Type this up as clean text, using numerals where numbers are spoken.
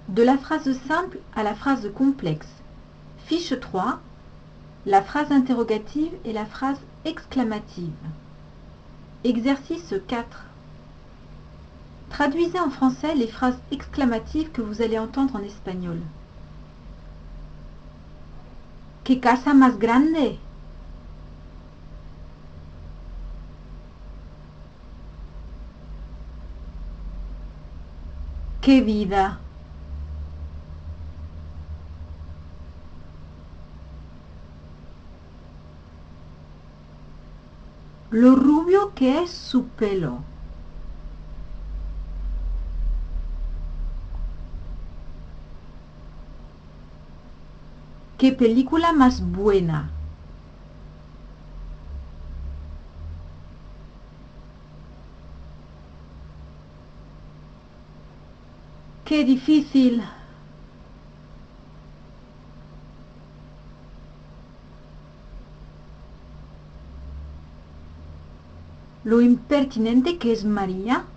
De la phrase simple à la phrase complexe. Fiche 3. La phrase interrogative et la phrase exclamative. Exercice 4. Traduisez en français les phrases exclamatives que vous allez entendre en espagnol. ¿Qué casa más grande? ¡Qué vida! Lo rubio que es su pelo. ¡Qué película más buena! ¡Qué difícil! Lo impertinente que es María.